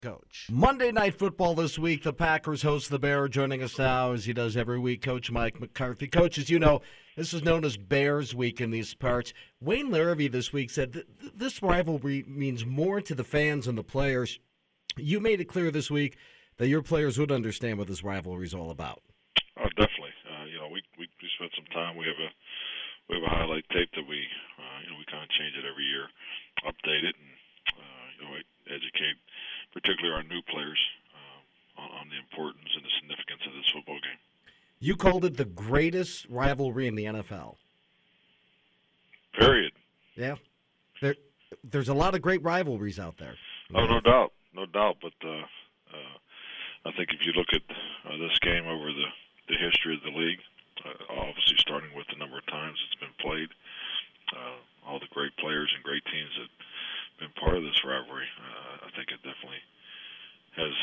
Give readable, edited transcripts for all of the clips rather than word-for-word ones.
Coach. Monday Night Football this week. The Packers host the Bears. Joining us now, as he does every week, Coach Mike McCarthy. Coach, as you know, this is known as Bears Week in these parts. Wayne Larrivee this week said this rivalry means more to the fans and the players. You made it clear this week that your players would understand what this rivalry is all about. Oh, definitely. We spent some time. We have a highlight tape that we kind of change it every year, update it, and educate, particularly our new players, on the importance and the significance of this football game. You called it the greatest rivalry in the NFL. Period. Yeah. There's a lot of great rivalries out there. Oh, no doubt. But I think if you look at this game over the history of the league, obviously starting with the number of times it's been played, all the great players and great teams that have been part of this rivalry, I think it definitely has,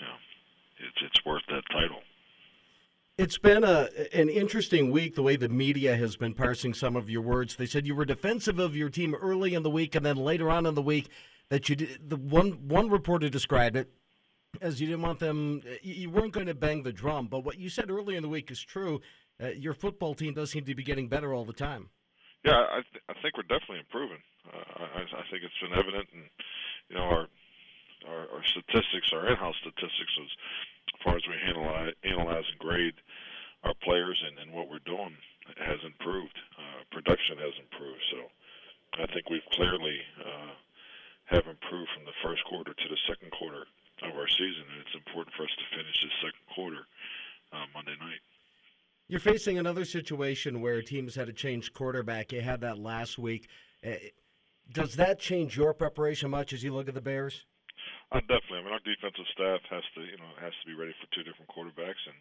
it's worth that title. It's been an interesting week, the way the media has been parsing some of your words. They said you were defensive of your team early in the week, and then later on in the week that you did. The one reporter described it as you didn't want them. You weren't going to bang the drum, but what you said earlier in the week is true. Your football team does seem to be getting better all the time. Yeah, I think we're definitely improving. I think it's been evident, and our statistics, our in-house statistics, as far as we analyze and grade our players and what we're doing, has improved. Production has improved. So I think we've clearly have improved from the first quarter to the second quarter of our season, and it's important for us to finish this second quarter Monday night. You're facing another situation where teams had to change quarterback. You had that last week. Does that change your preparation much as you look at the Bears? Definitely. I mean, our defensive staff has to be ready for two different quarterbacks, and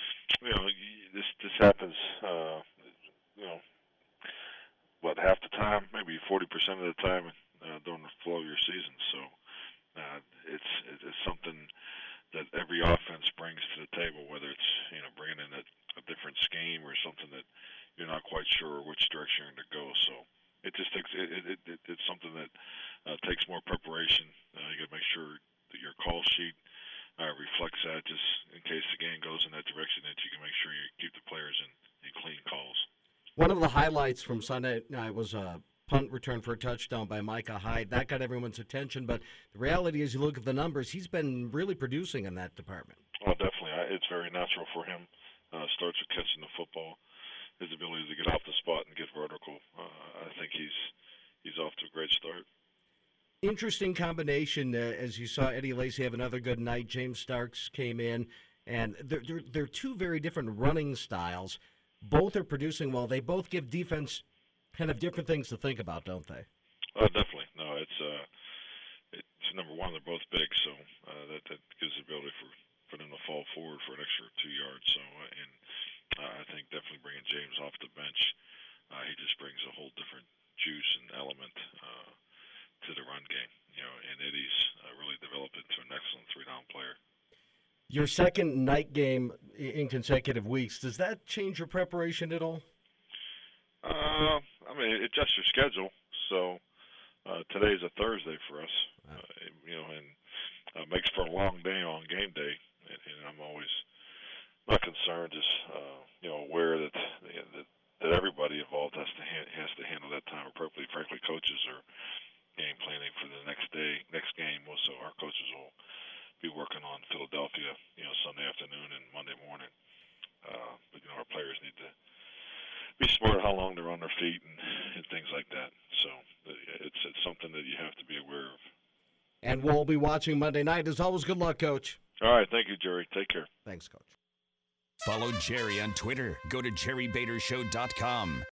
this happens. Half the time, maybe 40% of the time during the flow of your season. So it's something that every offense brings to the table, whether it's bringing in a different scheme or something that you're not quite sure which direction you're going to go. So it just takes it's something that takes more preparation. You got to make sure that your call sheet reflects that, just in case the game goes in that direction, that you can make sure you keep the players in clean calls. One of the highlights from Sunday night was a punt return for a touchdown by Micah Hyde. That got everyone's attention, but the reality is, you look at the numbers, he's been really producing in that department. Oh, definitely. It's very natural for him. Starts with catching the football. His ability to get off the spot and get vertical. I think he's off to a great start. Interesting combination. As you saw Eddie Lacy have another good night. James Starks came in, and they're two very different running styles. Both are producing well. They both give defense kind of different things to think about, don't they? Definitely. No, it's number one, they're both big, so that gives the ability for them to fall forward for an extra 2 yards. So, I think definitely bringing James off the bench, he just brings a whole different juice and element to the run game. And Eddie's really developed into an excellent three-down player. Your second night game in consecutive weeks, does that change your preparation at all? It adjusts your schedule. So today's a Thursday for us, and makes for a long day on game day. And I'm always not concerned, just aware that everybody involved has to handle that time appropriately. Frankly, coaches are game planning for the next game. So our coaches will be working on Philadelphia, Sunday afternoon and Monday morning. But our players need to be smart how long they're on their feet and things like that. So it's something that you have to be aware of. And we'll be watching Monday night. As always, good luck, Coach. All right. Thank you, Jerry. Take care. Thanks, Coach. Follow Jerry on Twitter. Go to jerrybadershow.com.